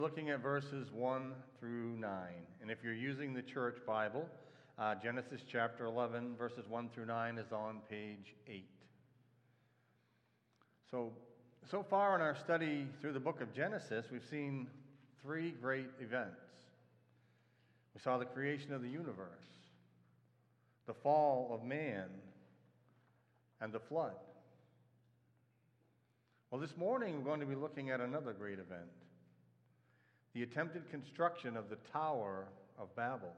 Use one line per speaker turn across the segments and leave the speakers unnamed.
Looking at verses 1 through 9. And if you're using the church Bible, Genesis chapter 11, verses 1 through 9 is on page 8. So far in our study through the book of Genesis, we've seen three great events. We saw the creation of the universe, the fall of man, and the flood. Well, this morning we're going to be looking at another great event, the attempted construction of the Tower of Babel.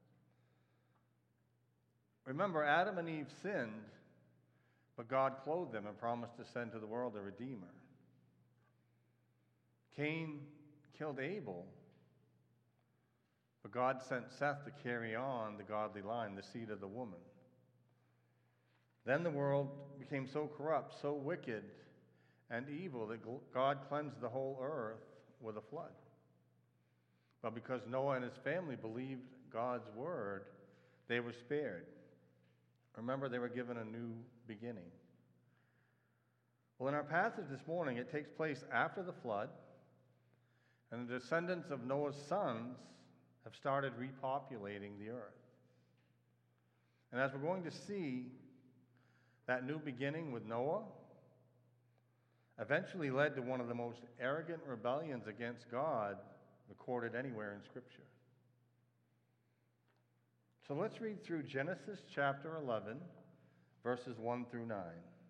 Remember, Adam and Eve sinned, but God clothed them and promised to send to the world a Redeemer. Cain killed Abel, but God sent Seth to carry on the godly line, the seed of the woman. Then the world became so corrupt, so wicked and evil that God cleansed the whole earth with a flood. But because Noah and his family believed God's word, they were spared. Remember, they were given a new beginning. Well, in our passage this morning, it takes place after the flood, and the descendants of Noah's sons have started repopulating the earth. And as we're going to see, that new beginning with Noah eventually led to one of the most arrogant rebellions against God recorded anywhere in Scripture. So let's read through Genesis chapter 11, verses 1 through 9.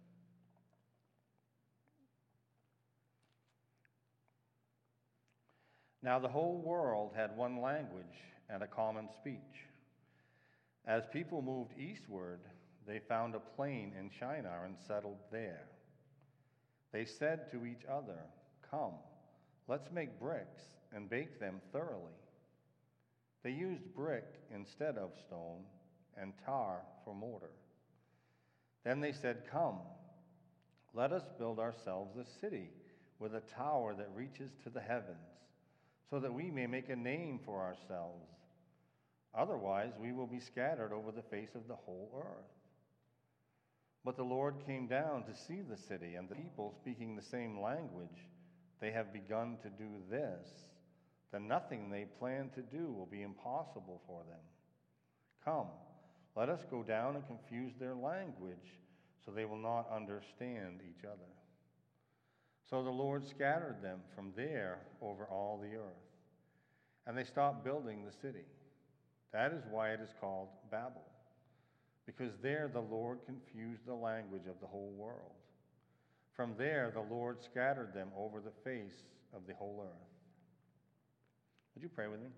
Now the whole world had one language and a common speech. As people moved eastward, they found a plain in Shinar and settled there. They said to each other, "Come, let's make bricks and bake them thoroughly." They used brick instead of stone and tar for mortar. Then they said, "Come, let us build ourselves a city with a tower that reaches to the heavens, so that we may make a name for ourselves. Otherwise, we will be scattered over the face of the whole earth." But the Lord came down to see the city and the people speaking the same language. They have begun to do this, then nothing they plan to do will be impossible for them. Come, let us go down and confuse their language, so they will not understand each other. So the Lord scattered them from there over all the earth, and they stopped building the city. That is why it is called Babel, because there the Lord confused the language of the whole world. From there the Lord scattered them over the face of the whole earth. Would you pray with me?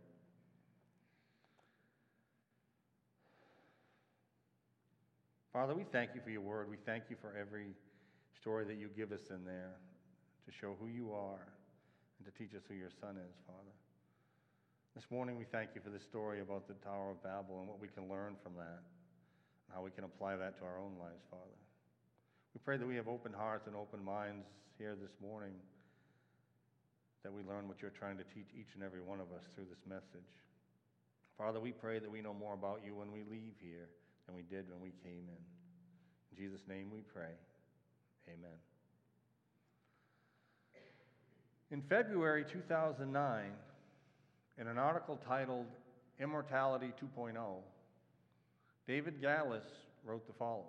Father, we thank you for your word. We thank you for every story that you give us in there to show who you are and to teach us who your Son is, Father. This morning we thank you for the story about the Tower of Babel and what we can learn from that and how we can apply that to our own lives, Father. We pray that we have open hearts and open minds here this morning, that we learn what you're trying to teach each and every one of us through this message. Father, we pray that we know more about you when we leave here than we did when we came in. In Jesus' name we pray. Amen. In February 2009, in an article titled Immortality 2.0, David Gallis wrote the following: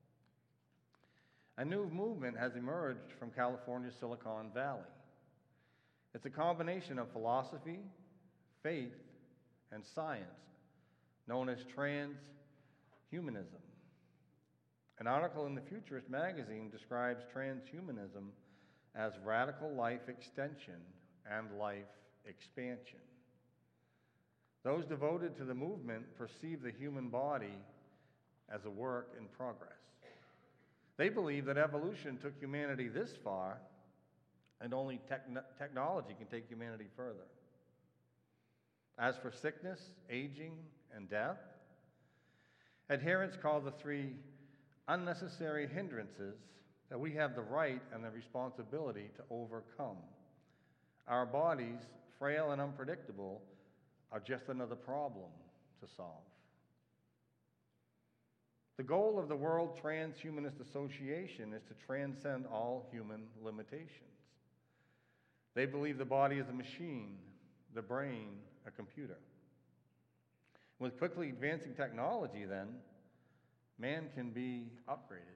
"A new movement has emerged from California's Silicon Valley. It's a combination of philosophy, faith, and science, known as transhumanism. An article in the Futurist magazine describes transhumanism as radical life extension and life expansion. Those devoted to the movement perceive the human body as a work in progress. They believe that evolution took humanity this far, and only technology can take humanity further. As for sickness, aging, and death, adherents call the three unnecessary hindrances that we have the right and the responsibility to overcome. Our bodies, frail and unpredictable, are just another problem to solve. The goal of the World Transhumanist Association is to transcend all human limitations. They believe the body is a machine the brain a computer. With quickly advancing technology, then, man can be upgraded.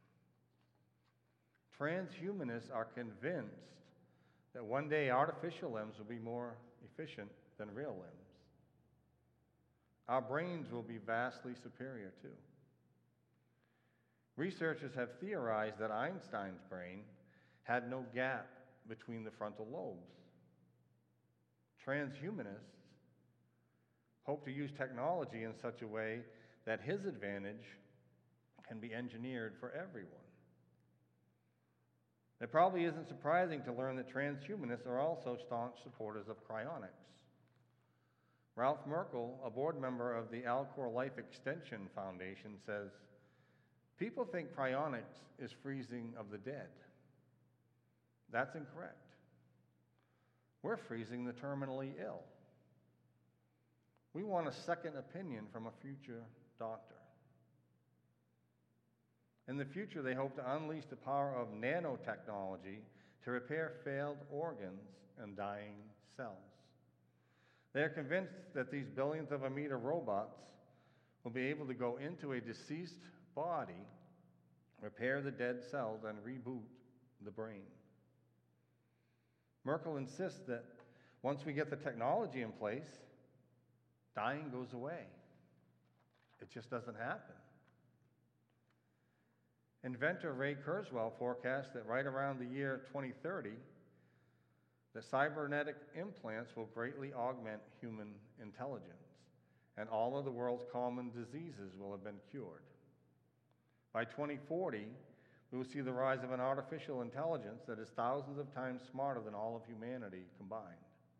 Transhumanists are convinced that one day artificial limbs will be more efficient than real limbs. Our brains will be vastly superior too. Researchers have theorized that Einstein's brain had no gap between the frontal lobes. Transhumanists hope to use technology in such a way that his advantage can be engineered for everyone. It probably isn't surprising to learn that transhumanists are also staunch supporters of cryonics. Ralph Merkel, a board member of the Alcor Life Extension Foundation, says, "People think cryonics is freezing of the dead. That's incorrect. We're freezing the terminally ill. We want a second opinion from a future doctor." In the future, they hope to unleash the power of nanotechnology to repair failed organs and dying cells. They are convinced that these billionth of a meter robots will be able to go into a deceased body, repair the dead cells, and reboot the brain. Merkel insists that once we get the technology in place, dying goes away. It just doesn't happen. Inventor Ray Kurzweil forecasts that right around the year 2030, the cybernetic implants will greatly augment human intelligence, and all of the world's common diseases will have been cured. By 2040, we will see the rise of an artificial intelligence that is thousands of times smarter than all of humanity combined.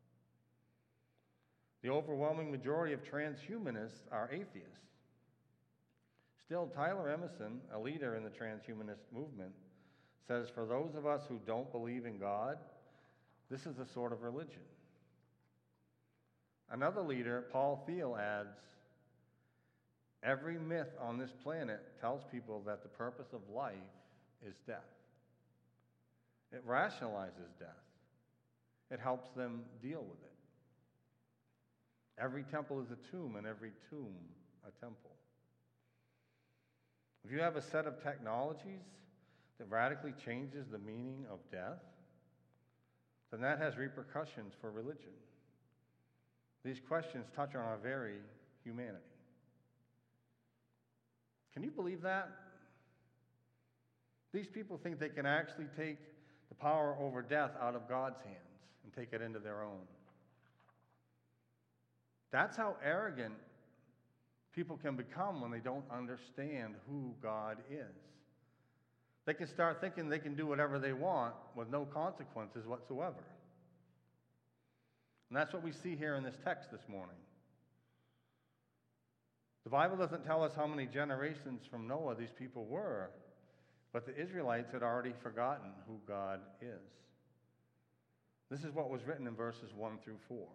The overwhelming majority of transhumanists are atheists. Still, Tyler Emerson, a leader in the transhumanist movement, says for those of us who don't believe in God, this is a sort of religion. Another leader, Paul Thiel, adds, "Every myth on this planet tells people that the purpose of life is death. It rationalizes death. It helps them deal with it. Every temple is a tomb, and every tomb a temple." If you have a set of technologies that radically changes the meaning of death, then that has repercussions for religion. These questions touch on our very humanity. Can you believe that? These people think they can actually take the power over death out of God's hands and take it into their own. That's how arrogant people can become when they don't understand who God is. They can start thinking they can do whatever they want with no consequences whatsoever. And that's what we see here in this text this morning. The Bible doesn't tell us how many generations from Noah these people were, but the Israelites had already forgotten who God is. This is what was written in verses 1 through 4.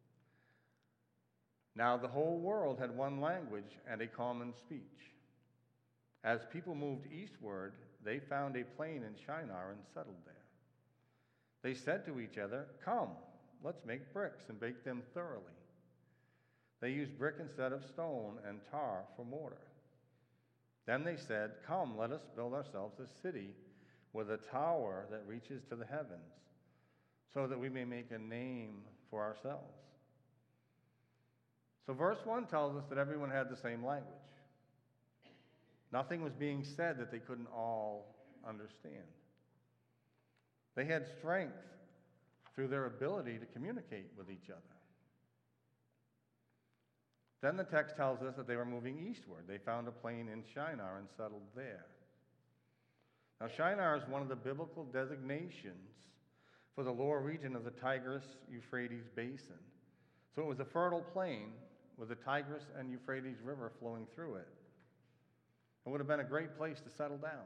Now the whole world had one language and a common speech. As people moved eastward, they found a plain in Shinar and settled there. They said to each other, "Come, let's make bricks and bake them thoroughly." They used brick instead of stone and tar for mortar. Then they said, "Come, let us build ourselves a city with a tower that reaches to the heavens, so that we may make a name for ourselves." So verse 1 tells us that everyone had the same language. Nothing was being said that they couldn't all understand. They had strength through their ability to communicate with each other. Then the text tells us that they were moving eastward. They found a plain in Shinar and settled there. Now, Shinar is one of the biblical designations for the lower region of the Tigris-Euphrates basin. So it was a fertile plain with the Tigris and Euphrates River flowing through it. It would have been a great place to settle down.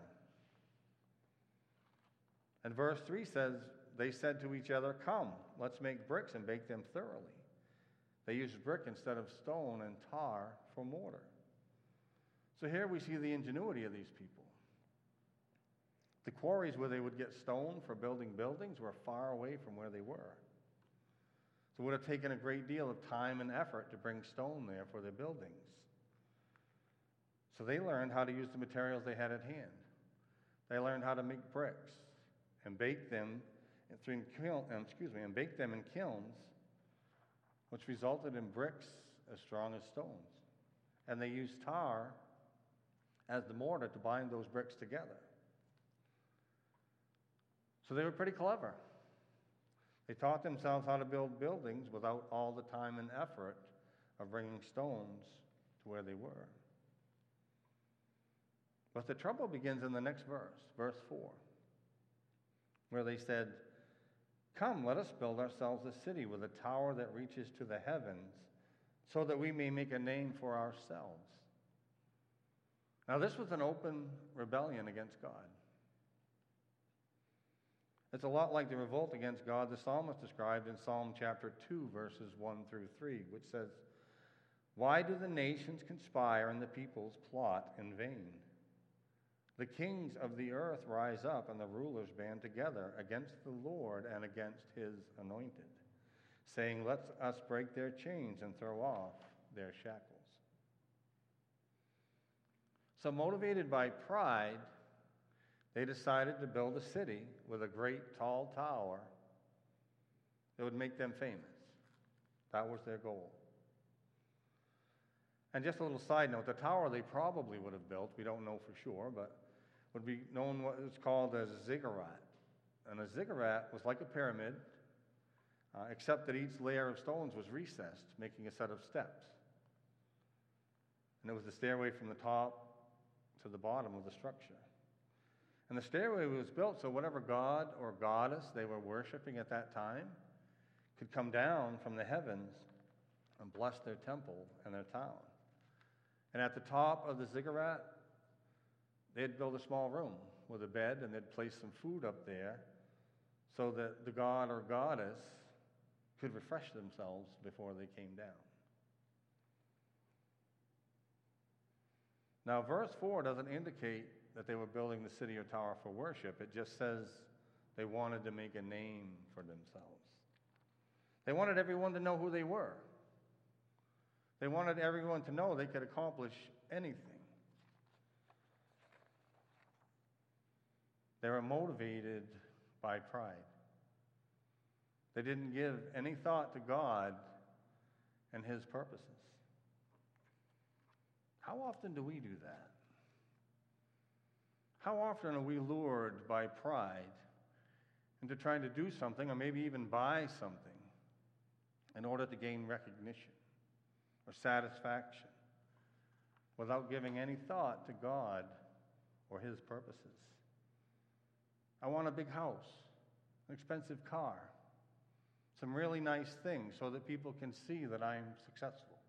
And verse 3 says, they said to each other, "Come, let's make bricks and bake them thoroughly." They used brick instead of stone and tar for mortar. So here we see the ingenuity of these people. The quarries where they would get stone for building buildings were far away from where they were. So it would have taken a great deal of time and effort to bring stone there for their buildings. So they learned how to use the materials they had at hand. They learned how to make bricks and bake them in kilns, which resulted in bricks as strong as stones. And they used tar as the mortar to bind those bricks together. So they were pretty clever. They taught themselves how to build buildings without all the time and effort of bringing stones to where they were. But the trouble begins in the next verse, verse 4, where they said, "Come, let us build ourselves a city with a tower that reaches to the heavens, so that we may make a name for ourselves." Now, this was an open rebellion against God. It's a lot like the revolt against God the psalmist described in Psalm chapter 2, verses 1 through 3, which says, "Why do the nations conspire and the peoples plot in vain? The kings of the earth rise up and the rulers band together against the Lord and against his anointed, saying, 'Let us break their chains and throw off their shackles.'" So motivated by pride, they decided to build a city with a great tall tower that would make them famous. That was their goal. And just a little side note, the tower they probably would have built, we don't know for sure, but would be known what is called a ziggurat. And a ziggurat was like a pyramid, except that each layer of stones was recessed, making a set of steps. And it was the stairway from the top to the bottom of the structure. And the stairway was built so whatever god or goddess they were worshiping at that time could come down from the heavens and bless their temple and their town. And at the top of the ziggurat, they'd build a small room with a bed, and they'd place some food up there so that the god or goddess could refresh themselves before they came down. Now, verse 4 doesn't indicate that they were building the city or tower for worship. It just says they wanted to make a name for themselves. They wanted everyone to know who they were. They wanted everyone to know they could accomplish anything. They were motivated by pride. They didn't give any thought to God and his purposes. How often do we do that? How often are we lured by pride into trying to do something or maybe even buy something in order to gain recognition or satisfaction without giving any thought to God or his purposes? I want a big house, an expensive car, some really nice things so that people can see that I'm successful.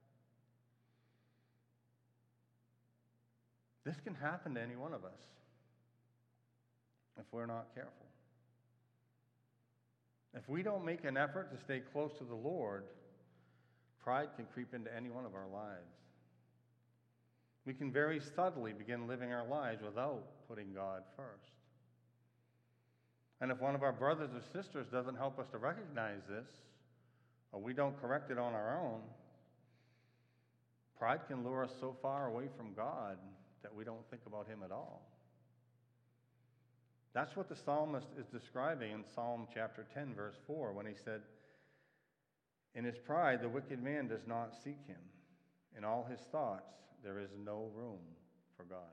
This can happen to any one of us if we're not careful. If we don't make an effort to stay close to the Lord, pride can creep into any one of our lives. We can very subtly begin living our lives without putting God first. And if one of our brothers or sisters doesn't help us to recognize this, or we don't correct it on our own, pride can lure us so far away from God that we don't think about him at all. That's what the psalmist is describing in Psalm chapter 10, verse 4, when he said, "In his pride, the wicked man does not seek him. In all his thoughts, there is no room for God."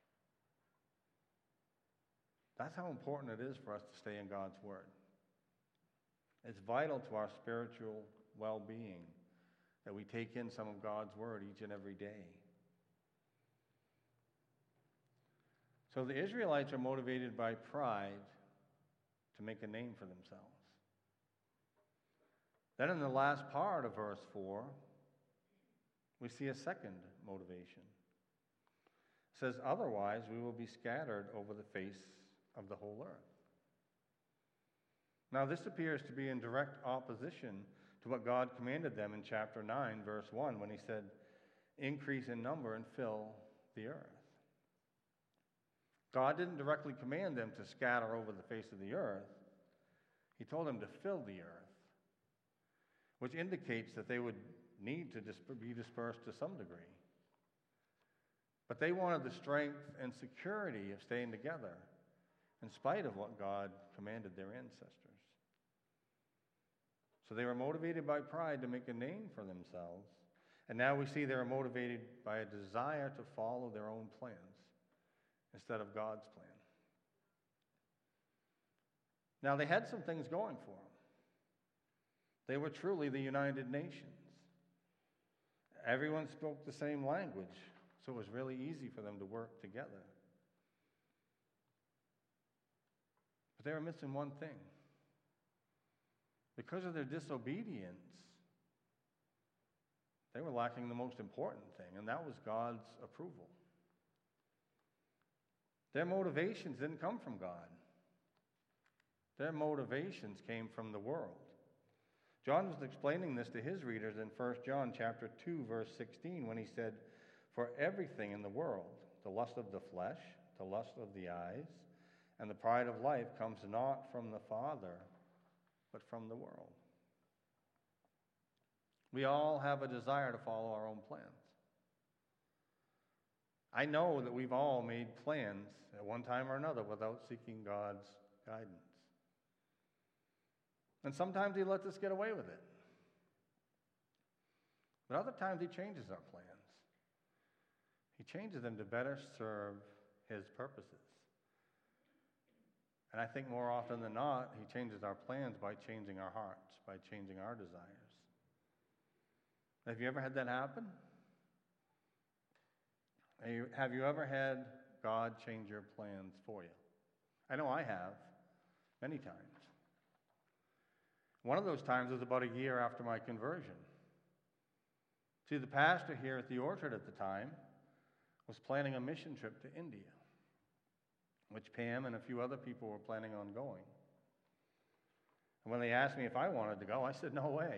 That's how important it is for us to stay in God's Word. It's vital to our spiritual well-being that we take in some of God's Word each and every day. So the Israelites are motivated by pride to make a name for themselves. Then in the last part of verse 4, we see a second motivation. It says, "Otherwise we will be scattered over the face of the whole earth." Now this appears to be in direct opposition to what God commanded them in chapter 9, verse 1, when he said, "Increase in number and fill the earth." God didn't directly command them to scatter over the face of the earth. He told them to fill the earth, which indicates that they would need to be dispersed to some degree. But they wanted the strength and security of staying together in spite of what God commanded their ancestors. So they were motivated by pride to make a name for themselves. And now we see they are motivated by a desire to follow their own plans instead of God's plan. Now, they had some things going for them. They were truly the United Nations. Everyone spoke the same language, so it was really easy for them to work together. But they were missing one thing. Because of their disobedience, they were lacking the most important thing, and that was God's approval. Their motivations didn't come from God. Their motivations came from the world. John was explaining this to his readers in 1 John chapter 2, verse 16, when he said, "For everything in the world, the lust of the flesh, the lust of the eyes, and the pride of life comes not from the Father, but from the world." We all have a desire to follow our own plans. I know that we've all made plans at one time or another without seeking God's guidance. And sometimes He lets us get away with it. But other times He changes our plans. He changes them to better serve His purposes. And I think more often than not, He changes our plans by changing our hearts, by changing our desires. Have you ever had that happen? Have you ever had God change your plans for you? I know I have, many times. One of those times was about a year after my conversion. See, the pastor here at the Orchard at the time was planning a mission trip to India, which Pam and a few other people were planning on going. And when they asked me if I wanted to go, I said, no way.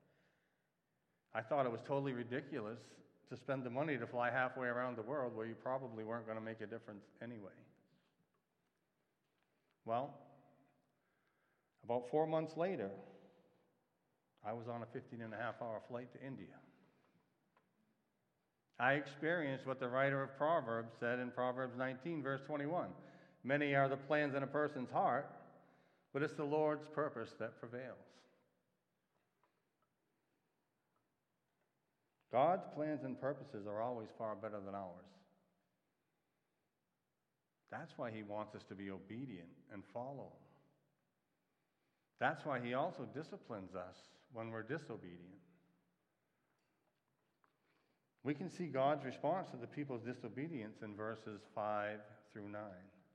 I thought it was totally ridiculous to spend the money to fly halfway around the world where you probably weren't going to make a difference anyway. Well, about 4 months later, I was on a 15-and-a-half-hour flight to India. I experienced what the writer of Proverbs said in Proverbs 19, verse 21. Many are the plans in a person's heart, but it's the Lord's purpose that prevails. God's plans and purposes are always far better than ours. That's why He wants us to be obedient and follow Him. That's why He also disciplines us when we're disobedient. We can see God's response to the people's disobedience in verses 5 through 9.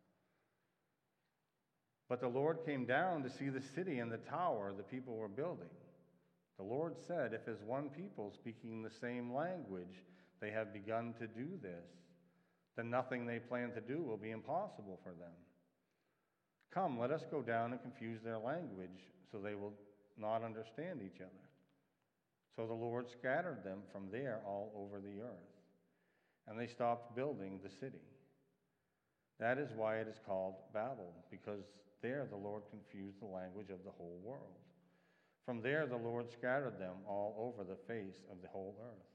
But the Lord came down to see the city and the tower the people were building. The Lord said, if as one people speaking the same language they have begun to do this, then nothing they plan to do will be impossible for them. Come, let us go down and confuse their language so they will not understand each other. So the Lord scattered them from there all over the earth, and they stopped building the city. That is why it is called Babel, because there the Lord confused the language of the whole world. From there the Lord scattered them all over the face of the whole earth.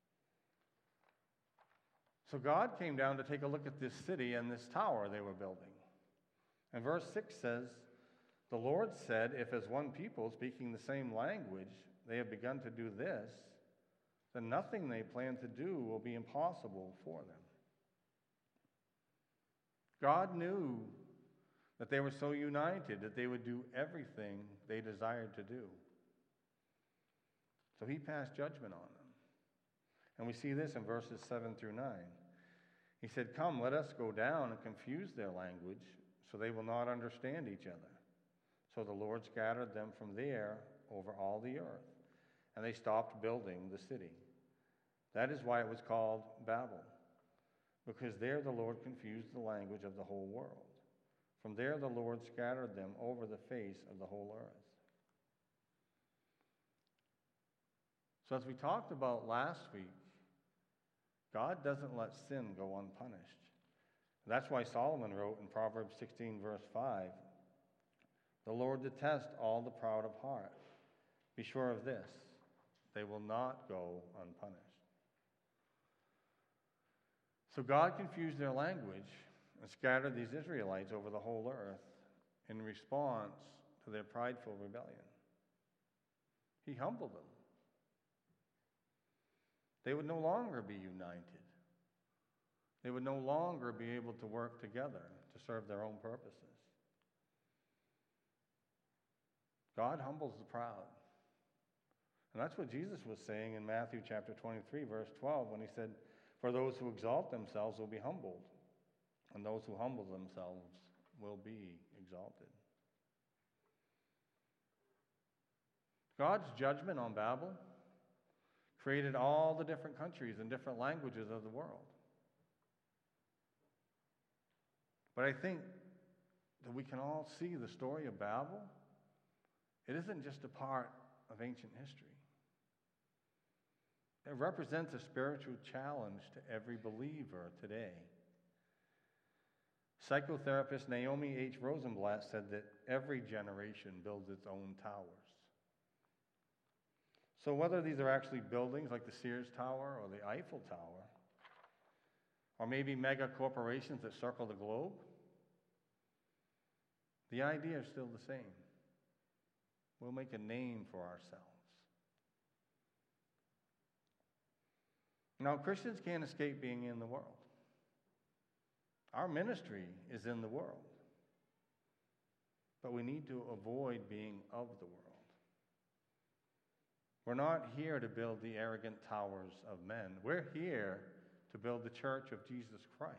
So God came down to take a look at this city and this tower they were building. And verse 6 says, the Lord said, if as one people speaking the same language they have begun to do this, then nothing they plan to do will be impossible for them. God knew that they were so united that they would do everything they desired to do. So He passed judgment on them. And we see this in verses 7 through 9. He said, come, let us go down and confuse their language so they will not understand each other. So the Lord scattered them from there over all the earth, and they stopped building the city. That is why it was called Babel, because there the Lord confused the language of the whole world. From there the Lord scattered them over the face of the whole earth. So as we talked about last week, God doesn't let sin go unpunished. That's why Solomon wrote in Proverbs 16, verse 5, the Lord detests all the proud of heart. Be sure of this, They will not go unpunished. So God confused their language and scattered these Israelites over the whole earth in response to their prideful rebellion. He humbled them. They would no longer be united. They would no longer be able to work together to serve their own purposes. God humbles the proud. And that's what Jesus was saying in Matthew chapter 23, verse 12, when he said, "For those who exalt themselves will be humbled, and those who humble themselves will be exalted." God's judgment on Babel created all the different countries and different languages of the world. But I think that we can all see the story of Babel. It isn't just a part of ancient history. It represents a spiritual challenge to every believer today. Psychotherapist Naomi H. Rosenblatt said that every generation builds its own towers. So whether these are actually buildings like the Sears Tower or the Eiffel Tower, or maybe mega corporations that circle the globe, the idea is still the same. We'll make a name for ourselves. Now, Christians can't escape being in the world. Our ministry is in the world. But we need to avoid being of the world. We're not here to build the arrogant towers of men. We're here to build the church of Jesus Christ.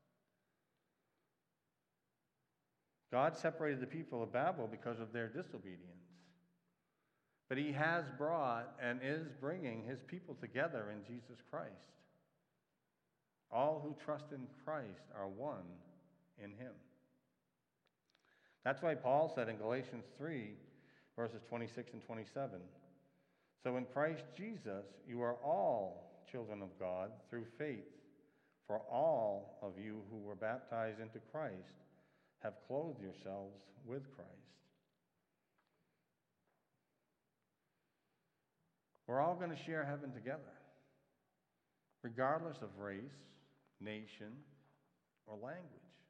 God separated the people of Babel because of their disobedience. But he has brought and is bringing his people together in Jesus Christ. All who trust in Christ are one in him. That's why Paul said in Galatians 3, verses 26 and 27, "So in Christ Jesus you are all children of God through faith. For all of you who were baptized into Christ have clothed yourselves with Christ." We're all going to share heaven together, regardless of race, nation, or language.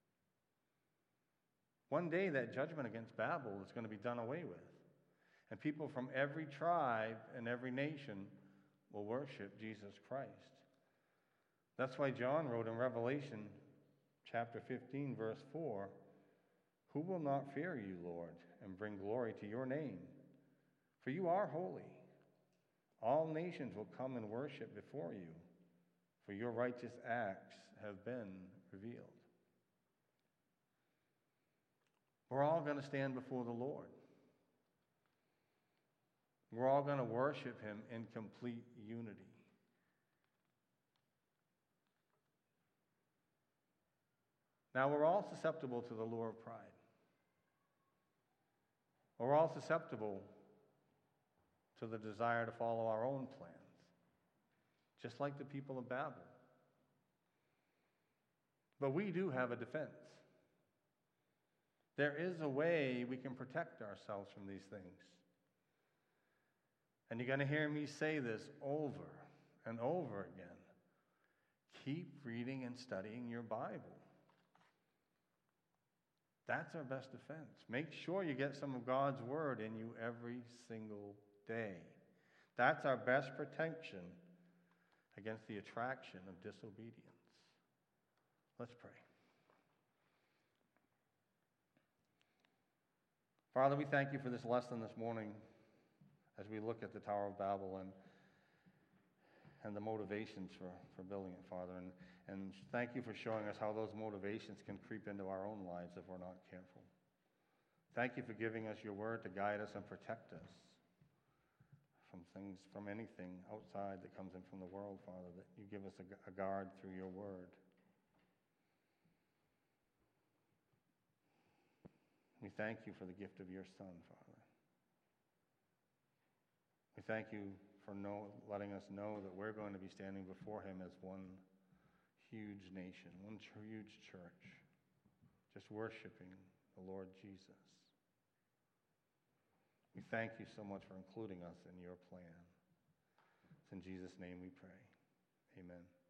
One day that judgment against Babel is going to be done away with, and people from every tribe and every nation will worship Jesus Christ. That's why John wrote in Revelation chapter 15, verse 4, "Who will not fear you, Lord, and bring glory to your name? For you are holy. All nations will come and worship before you, for your righteous acts have been revealed." We're all going to stand before the Lord. We're all going to worship him in complete unity. Now, we're all susceptible to the lure of pride. We're all susceptible to the desire to follow our own plans, just like the people of Babel. But we do have a defense. There is a way we can protect ourselves from these things. And you're going to hear me say this over and over again. Keep reading and studying your Bible. That's our best defense. Make sure you get some of God's word in you every single day. That's our best protection against the attraction of disobedience. Let's pray. Father, we thank you for this lesson this morning as we look at the Tower of Babel and the motivations for building it, Father. And thank you for showing us how those motivations can creep into our own lives if we're not careful. Thank you for giving us your word to guide us and protect us from anything outside that comes in from the world, Father, that you give us a guard through your word. We thank you for the gift of your Son, Father. We thank you for letting us know that we're going to be standing before him as one huge nation, one huge church, just worshiping the Lord Jesus. We thank you so much for including us in your plan. in Jesus' name we pray. Amen.